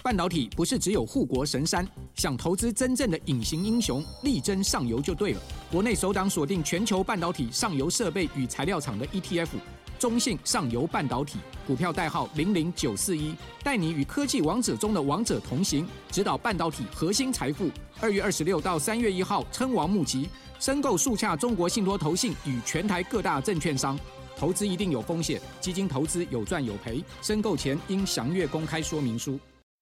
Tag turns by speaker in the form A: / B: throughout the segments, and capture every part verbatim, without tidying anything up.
A: 半导体不是只有护国神山，想投资真正的隐形英雄，力争上游就对了。国内首档锁定全球半导体上游设备与材料厂的 E T F， 中信上游半导体，股票代号零零九四一，带你与科技王者中的王者同行，指导半导体核心财富。二月二十六到三月一号称王募集，申购速洽中国信托投信与全台各大证券商。投资一定有风险，基金投资有赚有赔，申购前应详阅公开说明书。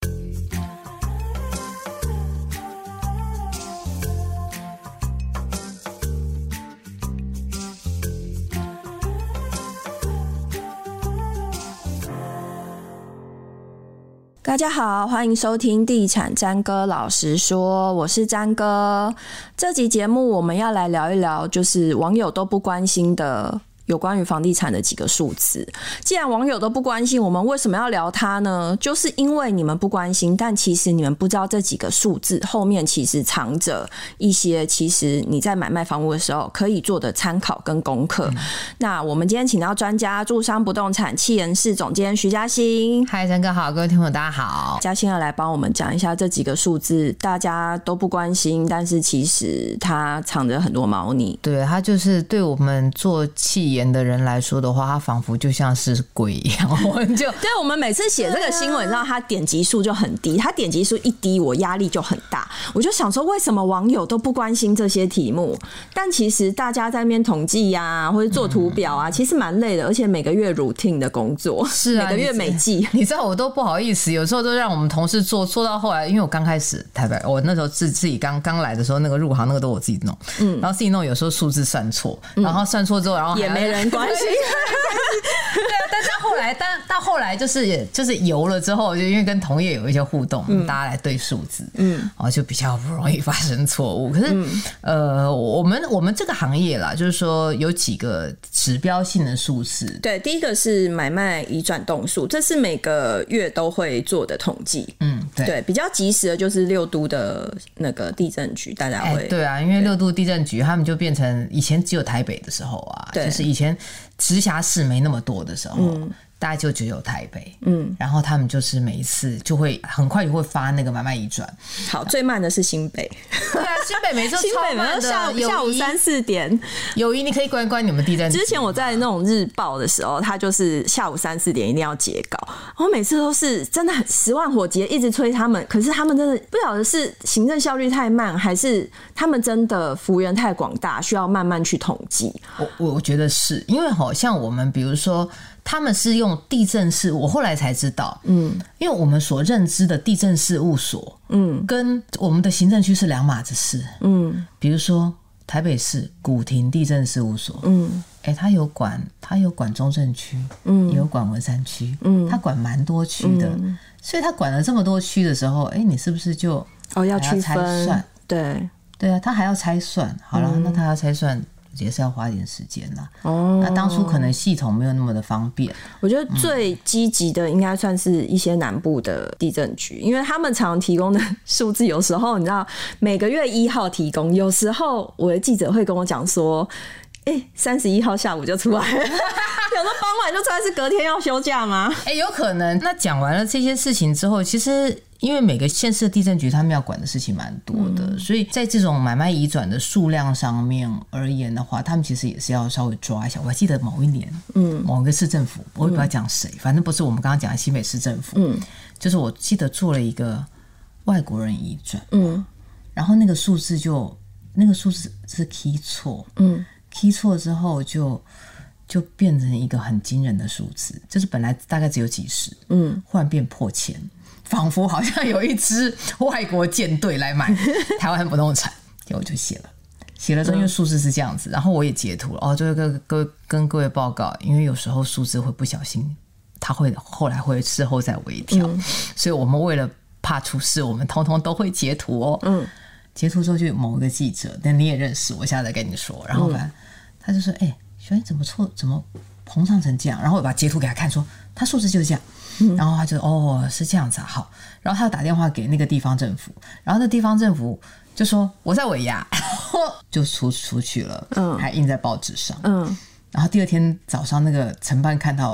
B: 大家好，欢迎收听地产詹哥老实说，我是詹哥。这集节目我们要来聊一聊，就是网友都不关心的有关于房地产的几个数字。既然网友都不关心，我们为什么要聊它呢？就是因为你们不关心，但其实你们不知道这几个数字后面其实藏着一些其实你在买卖房屋的时候可以做的参考跟功课。嗯、那我们今天请到专家住商不动产企研室总监徐嘉欣。
C: 嗨，詹哥好，各位听众大家好。
B: 嘉欣要来帮我们讲一下这几个数字，大家都不关心，但是其实它藏着很多猫腻。
C: 对，它就是对我们做企研的人来说的话，它仿佛就像是鬼一样。我们就
B: 对，我们每次写这个新闻，你知道它点击数就很低，它点击数一低，我压力就很大。我就想说，为什么网友都不关心这些题目？但其实大家在那边统计啊，或者做图表啊，嗯、其实蛮累的，而且每个月 routine 的工作，
C: 是啊，
B: 每个月每季。
C: 你知道我都不好意思，有时候都让我们同事做，做到后来，因为我刚开始台北，我那时候自自己刚刚来的时候，那个入行那个都我自己弄，嗯，然后自己弄，有时候数字算错，然后算错之后，然后还
B: 也没人关心。
C: 对啊，但到后来，但到后来就是就是油了之后，就因为跟同业有一些互动，嗯、大家来对数字，嗯，然后就比较不容易发生错误。可是，嗯、呃，我们我们这个行业啦，就是说有几个指标性的数字。
B: 对，第一个是买卖移转栋数，这是每个月都会做的统计。嗯，对，对，比较及时的就是六都的那个地震局，大家会、
C: 欸、对啊，因为六都地震局他们就变成以前只有台北的时候啊，就是以前直辖市没那么多的时候，嗯、大概就只有台北，嗯，然后他们就是每一次就会很快就会发那个买卖移转。
B: 好，最慢的是新北，
C: 对啊，新北每次超慢的，
B: 下午下午三四点。
C: 友谊，你可以关关你们地震局。
B: 之前我在那种日报的时候，他就是下午三四点一定要截稿，我每次都是真的很十万火急，一直催他们，可是他们真的不晓得是行政效率太慢，还是他们真的幅员太广大，需要慢慢去统计。
C: 我我觉得是因为好像我们比如说。他们是用地政事，我后来才知道，嗯，因为我们所认知的地政事务所，嗯，跟我们的行政区是两码子事，嗯，比如说台北市古亭地政事务所，嗯，哎、欸，他有管，他有管中正区，嗯，也有管文山区，嗯，他管蛮多区的，嗯、所以他管了这么多区的时候，哎、欸，你是不是就
B: 哦要区
C: 分？
B: 对
C: 对啊，他还要拆算，好了，嗯、那他要拆算。也是要花一点时间啦。哦，那当初可能系统没有那么的方便。
B: 我觉得最积极的应该算是一些南部的地震局，因为他们常提供的数字，有时候你知道每个月一号提供，有时候我的记者会跟我讲说，哎，三十一号下午就出来了，有时候傍晚就出来，是隔天要休假吗？
C: 哎，有可能。那讲完了这些事情之后，其实。因为每个县市的地震局他们要管的事情蛮多的，嗯、所以在这种买卖移转的数量上面而言的话，他们其实也是要稍微抓一下。我还记得某一年，嗯，某一个市政府，我也不要讲谁，嗯、反正不是我们刚刚讲的新北市政府，嗯，就是我记得做了一个外国人移转，嗯，然后那个数字就那个数字是 key 错，嗯 ，key 错之后就就变成一个很惊人的数字，就是本来大概只有几十，嗯，忽然变破千。仿佛好像有一支外国舰队来买台湾不动产，结果我就写了，写了之后因为数字是这样子，然后我也截图了哦，就会跟各位跟各位报告，因为有时候数字会不小心，它会后来会事后再微调，嗯、所以我们为了怕出事，我们通通都会截图哦。嗯，截图之后就有某一个记者，但你也认识，我现在再跟你说，然后反正他就说：“哎、欸，小燕怎么错？怎么膨胀成这样？”然后我把截图给他看，说他数字就是这样。然后他就哦是这样子啊，好，然后他打电话给那个地方政府，然后那地方政府就说我在尾牙，然后就出出去了，嗯，还印在报纸上，嗯，然后第二天早上那个承办看到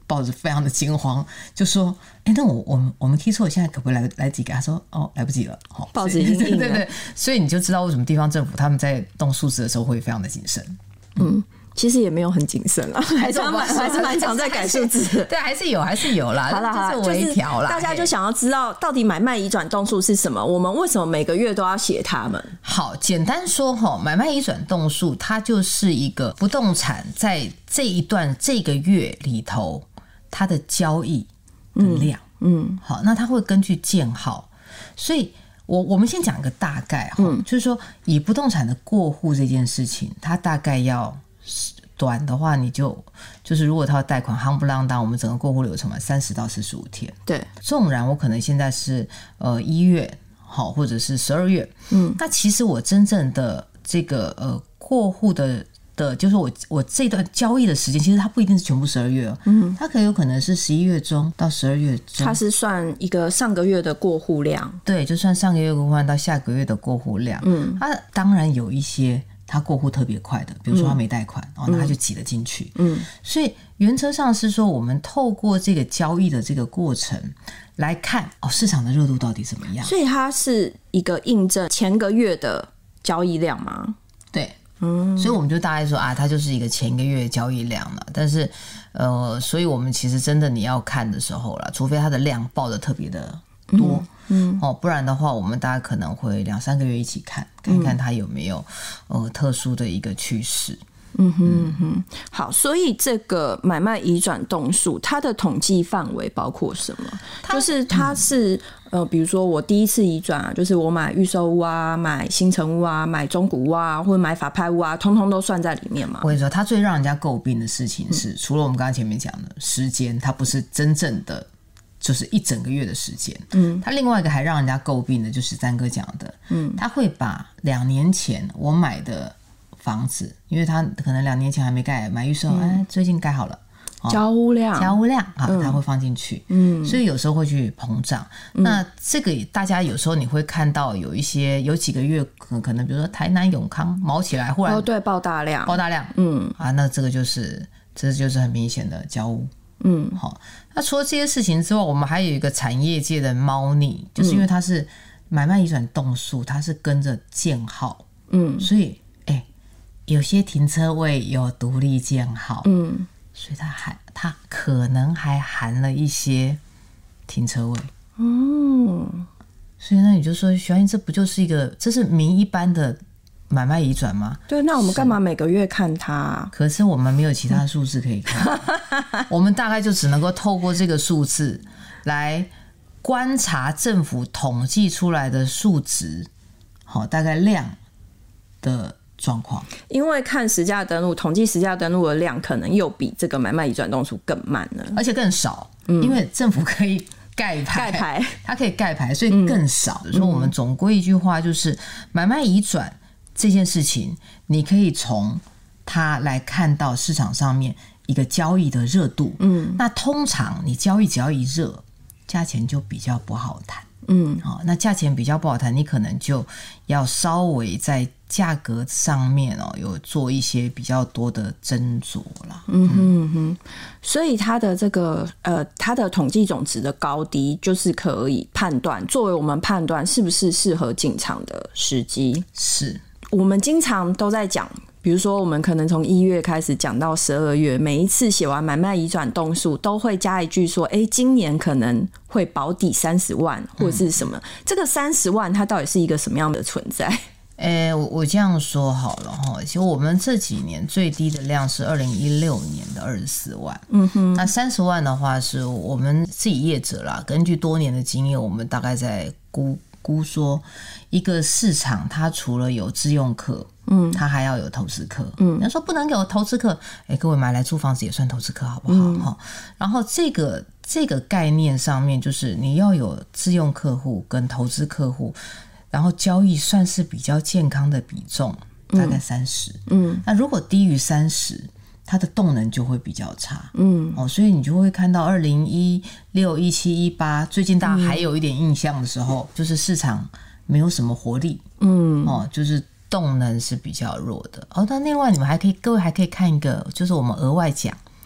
C: 抱着非常的惊慌，就说：“哎，那我我们我们踢错，现在可不可以来来几个？”他说：“哦，来不及了。”
B: 报纸已经印了。
C: 对对对，所以你就知道为什么地方政府他们在动数字的时候会非常的谨慎。
B: 嗯。其实也没有很谨慎啦，还是蛮还是蛮常在改数字。
C: 对，还是有，还是有啦。
B: 好啦好啦，
C: 就是微调啦。
B: 大家就想要知道到底买卖移转动数是什么？我们为什么每个月都要写它们？
C: 好，简单说哈，买卖移转动数它就是一个不动产在这一段这个月里头它的交易的量。嗯，嗯好，那它会根据建号，所以。我我们先讲一个大概哈、嗯，就是说以不动产的过户这件事情，它大概要短的话，你就就是如果它要贷款夯不啷当，我们整个过户流程嘛，三十到四十五天。
B: 对，
C: 纵然我可能现在是呃一月好，或者是十二月，嗯，那其实我真正的这个呃过户的。的就是我我这段交易的时间，其实它不一定是全部十二月哦，嗯，它可有可能是十一月中到十二月中，
B: 它是算一个上个月的过户量，
C: 对，就算上个月过户量到下个月的过户量，嗯，它当然有一些它过户特别快的，比如说它没贷款，嗯、哦，那它就挤了进去，嗯，所以原则上是说，我们透过这个交易的这个过程来看，哦，市场的热度到底怎么样？
B: 所以它是一个印证前个月的交易量吗？
C: 对。嗯，所以我们就大概说啊，它就是一个前一个月的交易量了。但是，呃，所以我们其实真的你要看的时候啦，除非它的量报的特别的多，嗯，嗯哦，不然的话，我们大概可能会两三个月一起看，看看它有没有呃特殊的一个趋势。
B: 嗯哼嗯哼，好，所以这个买卖移转动数，它的统计范围包括什么？就是它是、嗯、呃，比如说我第一次移转啊，就是我买预售屋啊，买新成屋啊，买中古屋啊，或者买法拍屋啊，通通都算在里面嘛。
C: 我跟你说，它最让人家诟病的事情是，嗯、除了我们刚刚前面讲的时间，它不是真正的就是一整个月的时间。嗯，它另外一个还让人家诟病的就是詹哥讲的，嗯，他会把两年前我买的房子，因为他可能两年前还没盖，买预售，哎、嗯，最近盖好了，
B: 哦、交屋量，
C: 交屋量啊，他、嗯、会放进去，嗯，所以有时候会去膨胀。嗯、那这个大家有时候你会看到有一些有几个月可能，比如说台南永康毛起来，忽然
B: 哦对爆大量，
C: 爆大量，嗯啊，那这个就是这就是很明显的交屋，嗯，好。那除了这些事情之外，我们还有一个产业界的猫腻，就是因为它是买卖移转动数，它是跟着建号，嗯，所以。有些停车位有独立建号，嗯，所以它还它可能还含了一些停车位，嗯，所以呢，你就说小燕，这不就是一个这是民一般的买卖移转吗？
B: 对，那我们干嘛每个月看它、啊？
C: 可是我们没有其他数字可以看，我们大概就只能够透过这个数字来观察政府统计出来的数值，好，大概量的。状况，
B: 因为看实价登录，统计实价登录的量可能又比这个买卖移转动数更慢了，
C: 而且更少。嗯、因为政府可以盖牌，盖牌，它可以盖牌，所以更少。所以、嗯、我们总归一句话就是，买卖移转这件事情，你可以从它来看到市场上面一个交易的热度。嗯，那通常你交易只要一热，价钱就比较不好谈。嗯，好，那价钱比较不好谈，你可能就要稍微在价格上面哦，有做一些比较多的斟酌啦。嗯哼
B: 哼，所以它的这个呃，它的统计总值的高低，就是可以判断，作为我们判断是不是适合进场的时机。
C: 是
B: 我们经常都在讲。比如说我们可能从一月开始讲到十二月，每一次写完买卖移转动数都会加一句说，哎，今年可能会保底三十万或者是什么、嗯、这个三十万它到底是一个什么样的存在？
C: 欸、我, 我这样说好了哈，其实我们这几年最低的量是二零一六年的二十四万，嗯哼，那三十万的话是我们自己业者啦，根据多年的经验，我们大概在估估说，一个市场它除了有自用客，嗯，它还要有投资客，嗯，人家说不能有投资客，哎、欸，各位买来租房子也算投资客好不好？嗯、然后这个这个概念上面，就是你要有自用客户跟投资客户。然后交易算是比较健康的比重，大概三十。嗯，那如果低于三十，它的动能就会比较差。嗯，哦，所以你就会看到二零一六、一七、一八，最近大家还有一点印象的时候，嗯、就是市场没有什么活力。嗯，哦，就是动能是比较弱的。哦，那另外你们还可以，各位还可以看一个，就是我们额外讲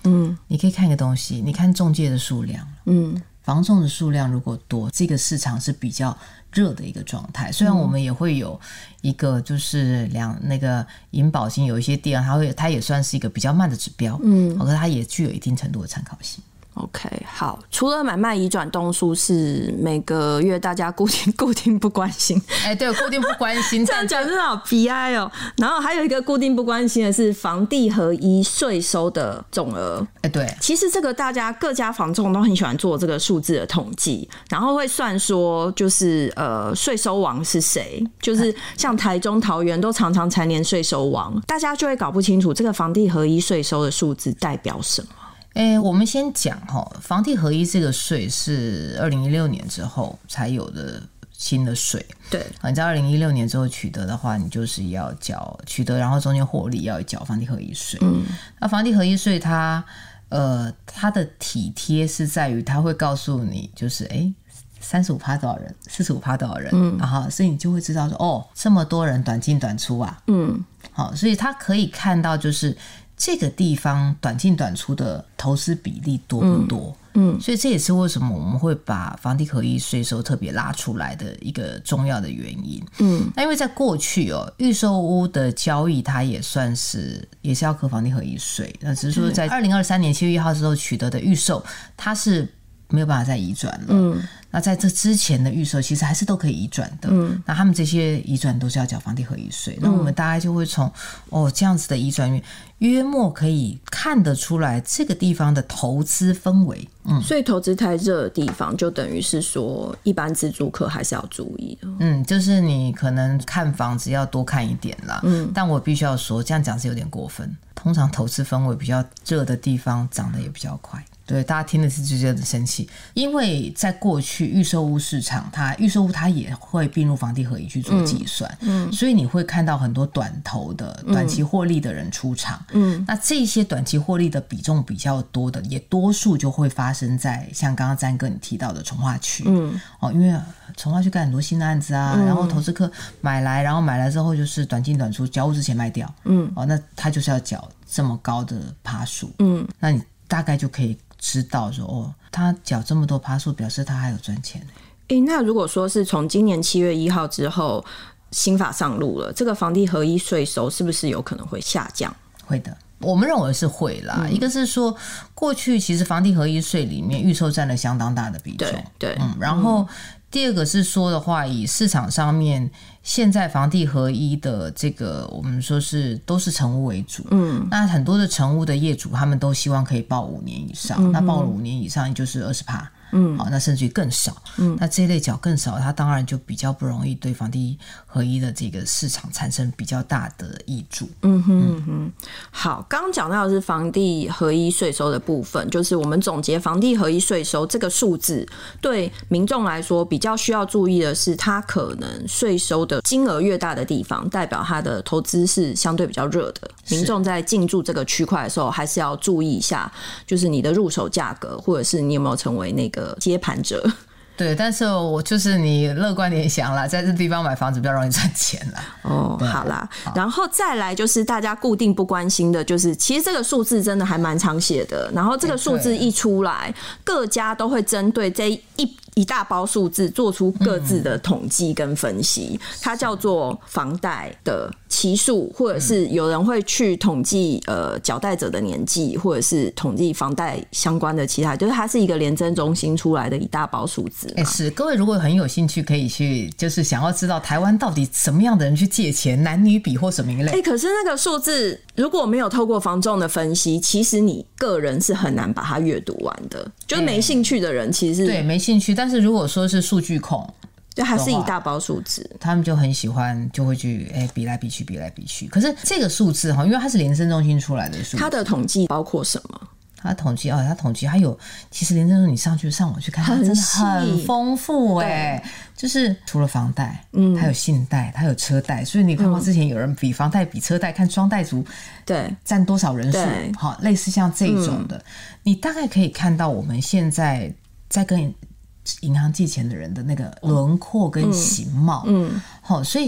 C: 嗯，你可以看一个东西，你看仲介的数量，嗯，房仲的数量如果多，这个市场是比较热的一个状态。虽然我们也会有一个就是两那个银保金有一些地方，它会它也算是一个比较慢的指标，嗯，可是它也具有一定程度的参考性。
B: OK， 好，除了买卖移转动数是每个月大家固定固定不关心，
C: 哎、欸，对，固定不关心，
B: 这样讲真的好悲哀哦。然后还有一个固定不关心的是房地合一税收的总额，
C: 哎、欸，对，
B: 其实这个大家各家房仲都很喜欢做这个数字的统计，然后会算说就是呃税收王是谁，就是像台中、桃园都常常蝉联税收王，大家就会搞不清楚这个房地合一税收的数字代表什么。
C: 欸、我们先讲齁，房地合一这个税是二零一六年之后才有的新的税。
B: 对，
C: 你在二零一六年之后取得的话，你就是要缴取得，然后中间获利要缴房地合一税。嗯，那房地合一税它呃它的体贴是在于它会告诉你，就是哎。三十五趴多少人，四十五趴多少人，嗯，然后所以你就会知道说，哦，这么多人短进短出啊，嗯，好，所以他可以看到就是这个地方短进短出的投资比例多不多，嗯，所以这也是为什么我们会把房地合一税收特别拉出来的一个重要的原因，嗯，那因为在过去哦，预售屋的交易它也算是也是要课房地合一税，那只是说在二零二三年七月一号之后取得的预售，它是没有办法再移转了，嗯。那在这之前的预售其实还是都可以移转的，嗯，那他们这些移转都是要缴房地合一税，那、嗯、我们大概就会从哦这样子的移转约莫可以看得出来这个地方的投资氛围，嗯，
B: 所以投资太热的地方就等于是说一般自住客还是要注意的，
C: 嗯，就是你可能看房子要多看一点啦，嗯，但我必须要说这样讲是有点过分，通常投资氛围比较热的地方涨得也比较快。对，大家听的是就觉得生气，因为在过去预售屋市场，它预售屋它也会并入房地合一去做计算，嗯，嗯，所以你会看到很多短投的、短期获利的人出场，嗯，那这些短期获利的比重比较多的，也多数就会发生在像刚刚詹哥你提到的重划区，嗯，哦，因为重划区盖很多新的案子啊，嗯，然后投资客买来，然后买来之后就是短进短出，交屋之前卖掉，嗯，哦，那他就是要缴这么高的趴数，嗯，那你大概就可以知道说哦，他缴这么多趴数，表示他还有赚钱。
B: 欸，那如果说是从今年七月一号之后新法上路了，这个房地合一税收是不是有可能会下降？
C: 会的，我们认为是会啦。嗯，一个是说过去其实房地合一税里面预售占了相当大的比重，
B: 对对，
C: 嗯，然后第二个是说的话，以市场上面现在房地合一的这个我们说是都是成屋为主，嗯，那很多的成屋的业主他们都希望可以报五年以上，嗯，那报了五年以上也就是二十趴。嗯，好，那甚至于更少，嗯，那这一类缴更少，它当然就比较不容易对房地合一的这个市场产生比较大的益助。
B: 嗯哼嗯哼，好，刚刚讲到的是房地合一税收的部分，就是我们总结房地合一税收这个数字，对民众来说比较需要注意的是，它可能税收的金额越大的地方，代表它的投资是相对比较热的，民众在进驻这个区块的时候，还是要注意一下，就是你的入手价格，或者是你有没有成为那个接盘者。
C: 对，但是我就是你乐观点想啦，在这地方买房子比较容易赚钱啦。
B: 哦，好啦，好，然后再来就是大家固定不关心的，就是其实这个数字真的还蛮常写的，然后这个数字一出来，各家都会针对这一一大包数字做出各自的统计跟分析，嗯，它叫做房贷的期数，或者是有人会去统计呃缴贷者的年纪，或者是统计房贷相关的其他，就是它是一个联征中心出来的一大包数字。
C: 哎，是，各位如果很有兴趣，可以去就是想要知道台湾到底什么样的人去借钱，男女比或什么一类。
B: 哎，可是那个数字如果没有透过房仲的分析，其实你个人是很难把它阅读完的，就是没兴趣的人其实是，
C: 对，没兴趣。但是如果说是数据控，
B: 就还是一大包数字，
C: 他们就很喜欢，就会去哎比来比去，比来比去。可是这个数字哈，因为它是联征中心出来的数字，
B: 它的统计包括什么？
C: 它统计哦，它统计还有，其实联征中你上去上网去看，它真的很丰富哎，就是除了房贷，嗯，它有信贷，它有车贷，所以你看过之前有人比房贷比车贷，看双贷族
B: 对
C: 占多少人数，好，类似像这种的，嗯，你大概可以看到我们现在在跟银行借钱的人的那个轮廓跟形貌，嗯，好，嗯，所以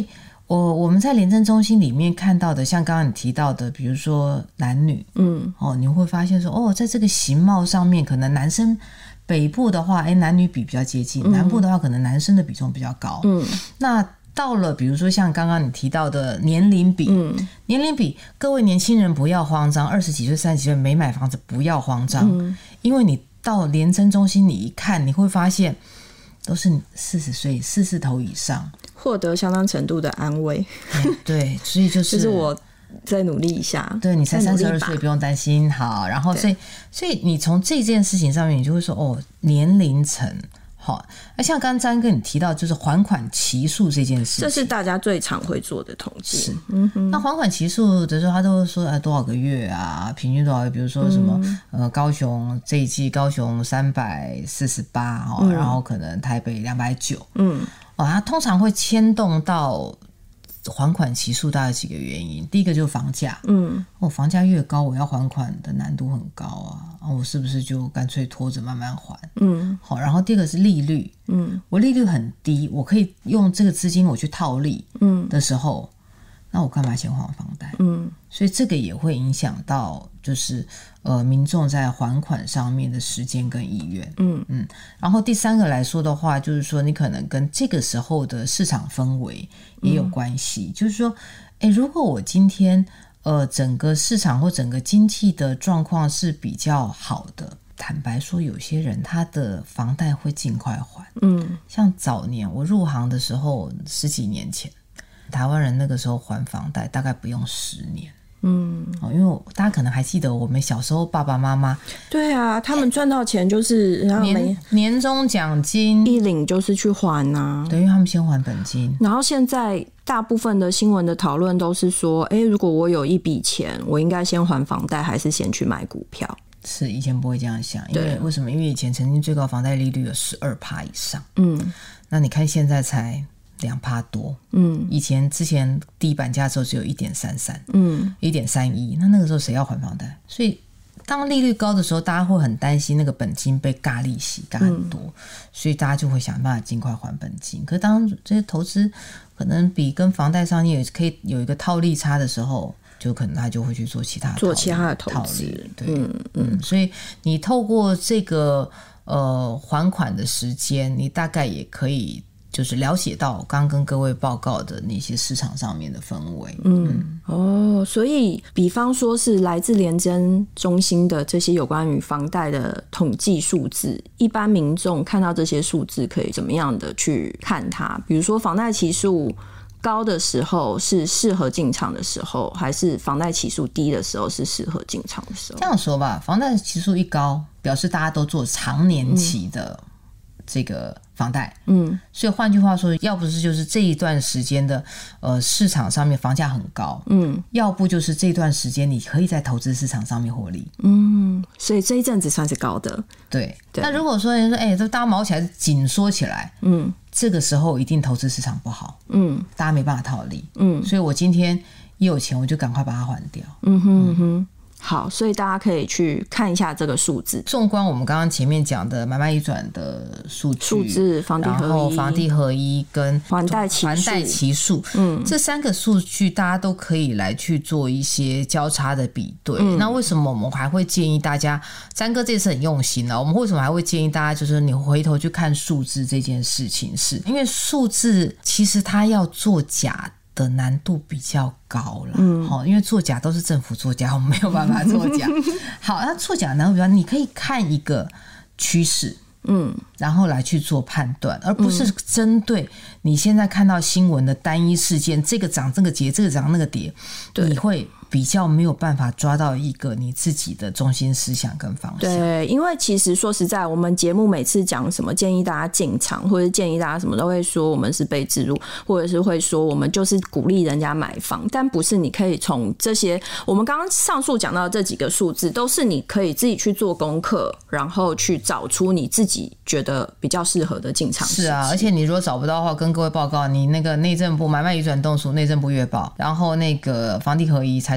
C: 我我们在联征中心里面看到的，像刚刚你提到的，比如说男女，嗯，哦，你会发现说，哦，在这个形貌上面，可能男生北部的话，哎，男女比比较接近，嗯、南部的话，可能男生的比重比较高，嗯，那到了比如说像刚刚你提到的年龄比，嗯，年龄比，各位年轻人不要慌张，二十几岁、三十几岁没买房子不要慌张，嗯、因为你到联征中心你一看，你会发现都是四十岁、四十头以上。
B: 获得相当程度的安慰、
C: 嗯、对，所以就是
B: 就是我再努力一下，
C: 对，你才三十二岁不用担心。好，然后所以所以你从这件事情上面你就会说，哦，年龄层好，那像刚刚詹哥你提到就是还款期数这件事情，
B: 这是大家最常会做的统计。
C: 是，嗯哼，那还款期数的时候，他都会说，呃，多少个月啊，平均多少个月？比如说什么，嗯、呃，高雄这一季高雄三百四十八哦，然后可能台北两百九，嗯，哦，它通常会牵动到还款期数，大概几个原因。第一个就是房价，嗯，我、哦、房价越高，我要还款的难度很高啊，啊我是不是就干脆拖着慢慢还？嗯，好，然后第二个是利率，嗯，我利率很低，我可以用这个资金我去套利，嗯的时候，那我干嘛先还房贷？嗯，所以这个也会影响到就是呃民众在还款上面的时间跟意愿。嗯嗯，然后第三个来说的话，就是说你可能跟这个时候的市场氛围也有关系，嗯、就是说，哎，如果我今天呃整个市场或整个经济的状况是比较好的。坦白说，有些人他的房贷会尽快还。嗯，像早年我入行的时候，十几年前，台湾人那个时候还房贷大概不用十年。嗯，哦，因为大家可能还记得我们小时候爸爸妈妈，
B: 对啊，他们赚到钱就是然后
C: 年年终奖金
B: 一领就是去还啊，
C: 对，因为他们先还本金。
B: 然后现在大部分的新闻的讨论都是说，哎，如果我有一笔钱，我应该先还房贷，还是先去买股票？
C: 是以前不会这样想，因为为什么？因为以前曾经最高房贷利率有 百分之十二 以上，嗯，那你看现在才百分之二多，嗯，以前之前低板价的时候只有 一点三三， 嗯 一点三一， 那那个时候谁要还房贷？所以当利率高的时候，大家会很担心那个本金被尬利息尬很多，嗯、所以大家就会想办法尽快还本金。可是当这些投资可能比跟房贷上也可以有一个套利差的时候，就可能他就会去做其他的
B: 做其他的投资，
C: 对，嗯嗯，所以你透过这个呃还款的时间，你大概也可以就是了解到刚刚跟各位报告的那些市场上面的氛围。嗯, 嗯
B: 哦，所以比方说是来自联征中心的这些有关于房贷的统计数字，一般民众看到这些数字可以怎么样的去看它？比如说房贷期数高的时候是适合进场的时候，还是房贷期数低的时候是适合进场的时候？
C: 这样说吧，房贷期数一高，表示大家都做长年期的这个房贷，嗯，所以换句话说，要不是就是这一段时间的呃市场上面房价很高，嗯，要不就是这段时间你可以在投资市场上面获利，
B: 嗯，所以这一阵子算是高的，
C: 对。对，那如果说人说，哎、欸，都大家毛起来紧缩起来，嗯，这个时候一定投资市场不好，嗯，大家没办法套利，嗯，所以我今天一有钱我就赶快把它还掉，
B: 嗯哼嗯哼。好，所以大家可以去看一下这个数字。
C: 纵观我们刚刚前面讲的买卖移转的数据、
B: 数字、房地合一，
C: 然后房地合一跟
B: 还贷期数、
C: 还贷期数，嗯，这三个数据大家都可以来去做一些交叉的比对。嗯、那为什么我们还会建议大家？詹哥这次很用心啊，我们为什么还会建议大家，就是你回头去看数字这件事情是，因为数字其实它要做假的难度比较高啦，嗯，好，因为作假都是政府作假，我们没有办法作假。好，那作假难度比较，你可以看一个趋势，嗯，然后来去做判断，而不是针对你现在看到新闻的单一事件，这个涨这个跌，这个涨那个跌，你会比较没有办法抓到一个你自己的中心思想跟方向。
B: 对，因为其实说实在，我们节目每次讲什么建议大家进场，或者建议大家什么，都会说我们是被置入，或者是会说我们就是鼓励人家买房，但不是你可以从这些我们刚刚上述讲到的这几个数字，都是你可以自己去做功课，然后去找出你自己觉得比较适合的进场时机。
C: 是啊，而且你如果找不到的话，跟各位报告，你那个内政部买卖移转动署内政部月报，然后那个房地合一财政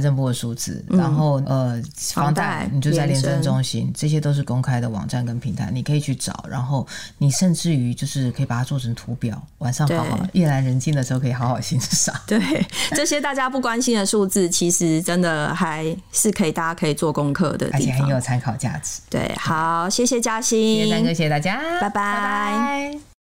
C: 政部的数字，嗯、然后呃房贷你就在联征中心，这些都是公开的网站跟平台，你可以去找，然后你甚至于就是可以把它做成图表，晚上好好夜阑人静的时候可以好好欣赏。
B: 对，这些大家不关心的数字，其实真的还是可以大家可以做功课的地方，
C: 而且很有参考价值。
B: 对，好，谢谢嘉欣，
C: 谢谢三哥，谢谢大家，
B: 拜拜。
C: 拜拜。